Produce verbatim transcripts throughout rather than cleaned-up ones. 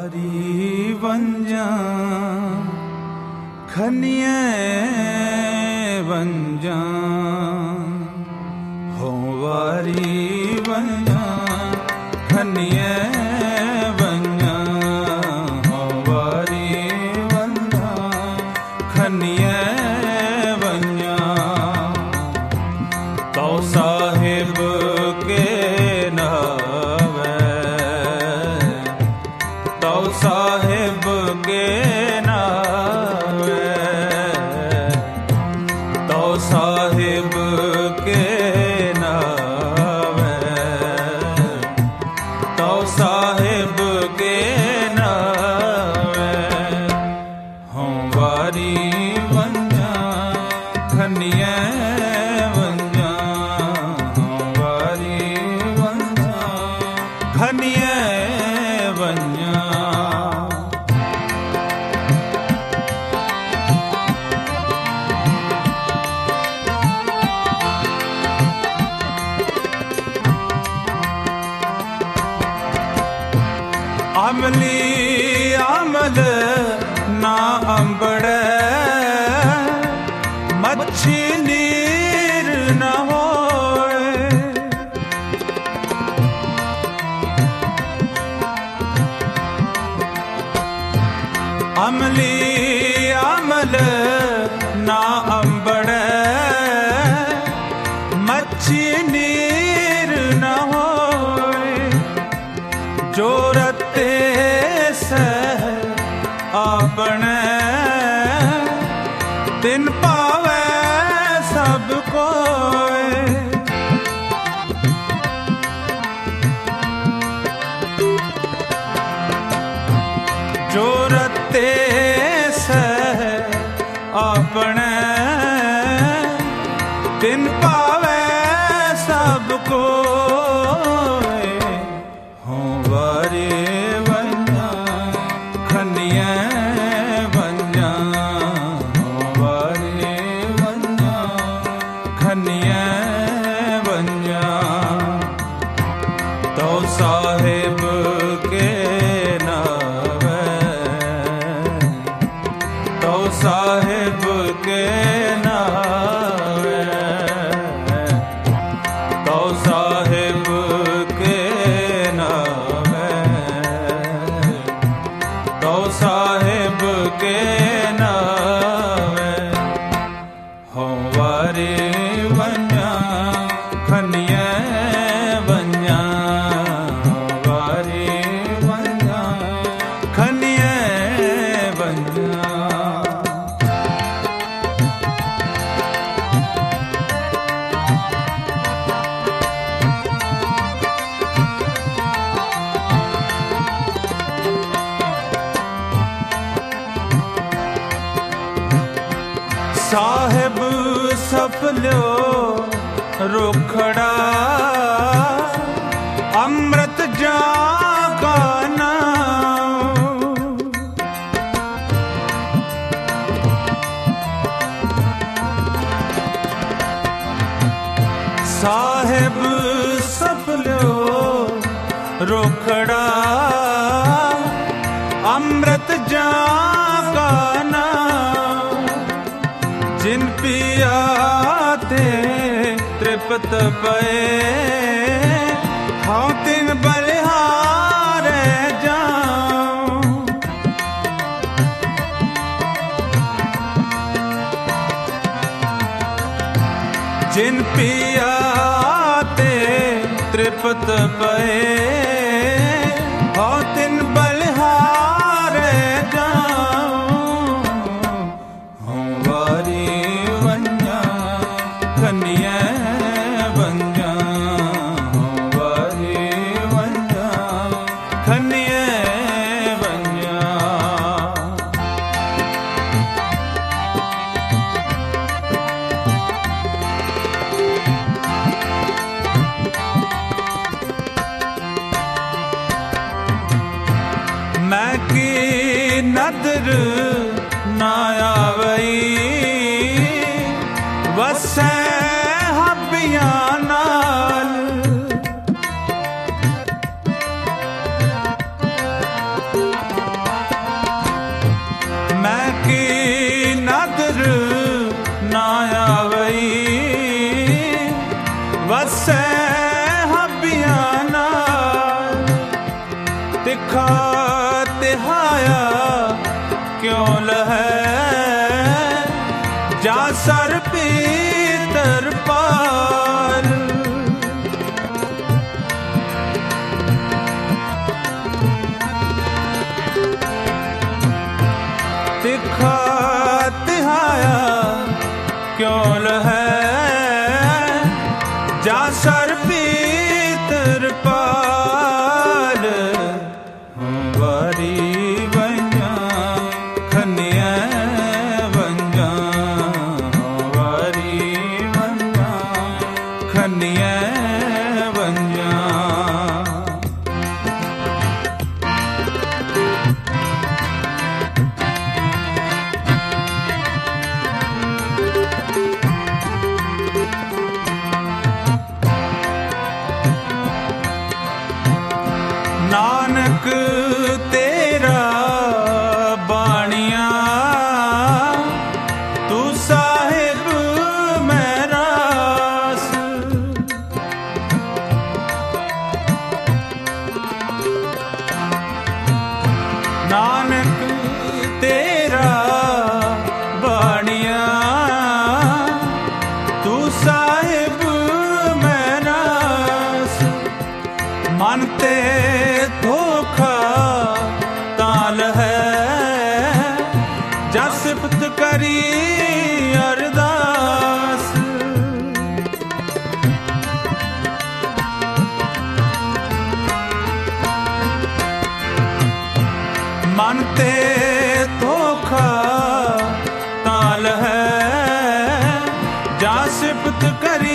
वारी वंजा खनिए वंजा हो वारी वंजा खनिए वंजा हो वारी वंजा खनिए वंजा तो साहिब के नावे तो साहिब के नावे तो साहिब के नावे तो साहिब के नावे हों वारी वंजा खनिए वंजा हों वारी वंजा खनिए वंजा अमली अमल ना अंबड़े मच्छी नीर न होए अमली अमल ना अंबड़े मच्छी नीर न होए जो रते से अपने दिन पावे सबको जो रते से अपने दिन पावे सबको हों वारी वंजा खनिए वंजा हों वारी वंजा खनिए वंजा तो साहिब के नावे तो साहिब के नावे तो साहिब के नावे तो साहिब के नावे हों वारी वंजा खनिए वंजा हों वारी वंजा खनिए वंजा साहिब सफलो रुखड़ा अमृत जा का नाम साहिब सफलो रुखड़ा अमृत जा का नाम जिन पियाते तृप्त पे हाँ तिन बलिहारे जाऊं जिन पियाते तृप्त पे हाँ तिन बलिहारे जाऊं हों वारी वंजा खनिए वंजा हों वारी वंजा खनिए वंजा मैं की नदर ना आवई वसै हबियां नाल ਤਿੱਖਾ ਤਿਹਾਇਆ ਕਿਉ ਲਹੈ ਜਾ ਸਰ ਪੀਤਰ ਪਾਲ ਤਿੱਖਾ ਤਿਹਾਇਆ ਕਿਉ ਲਹੈ ਜਾ ਸਰ ਪੀਤਰ ਪਾਲ ਵਾਰੀ ਵੰਜਾਂ ਖੰਨਿਆ ਵੰਜਾਂ ਵਾਰੀ ਵੰਜਾਂ ਖੰਨਿਆ ਵੰਜਾਂ ਨਾਨਕ ਤੇਰਾ ਬਾਣੀਆਂ ਤੂੰ ਸਾਹਿਬ ਮੈਂ ਰਾਸ ਨਾਨਕ ਤੇਰਾ ਬਾਣੀਆਂ ਤੂੰ ਸਾਹਿਬ ਮੈਂ ਰਾਸ ਮਨ ਤੇ ਧੋਖਾ ਤਾਲ ਹੈ ਜਸ ਸਿਫਤ ਕਰੀ ਅਰਦਾਸ ਮਨ ਤੇ ਧੋਖਾ ਤਾਲ ਹੈ ਜਸ ਸਿਫਤ ਕਰੀ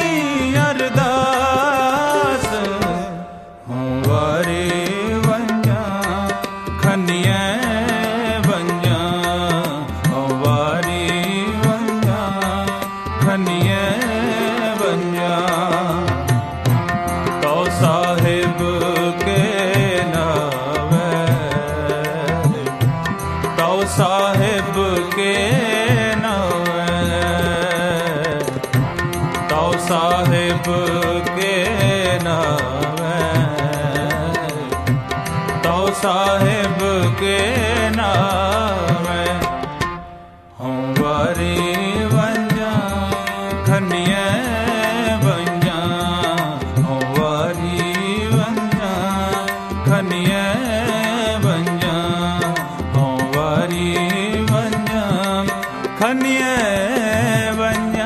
ਅਰਦਾਸ ਵਾਰੀ ਵੰਜਾਂ ਖੰਨਿਆ ਵੰਜਾਂ ਵਾਰੀ ਵੰਜਾਂ ਖੰਨਿਆ ਵੰਜਾਂ ਤੋ ਸਾਹਿਬ ਕੇ ਨਾਵੇਂ ਤੋ ਸਾਹਿਬ ਕੇ ਨਾਵੇਂ ਤੋ ਸਾਹਿਬ ਕੇ ਨਾਵੇਂ ਤੋ ਸਾਹਿਬ ਕੇ ਨਾਵੇਂ ਹਉ ਵਾਰੀ ਵੰਜਾਂ ਖੰਨਿਆ ਵੰਜਾਂ ਹਉ ਵਾਰੀ ਵੰਜਾਂ ਖੰਨਿਆ ਵੰਜਾਂ ਹਉ ਵਾਰੀ ਵੰਜਾਂ ਖੰਨਿਆ ਵੰਜਾਂ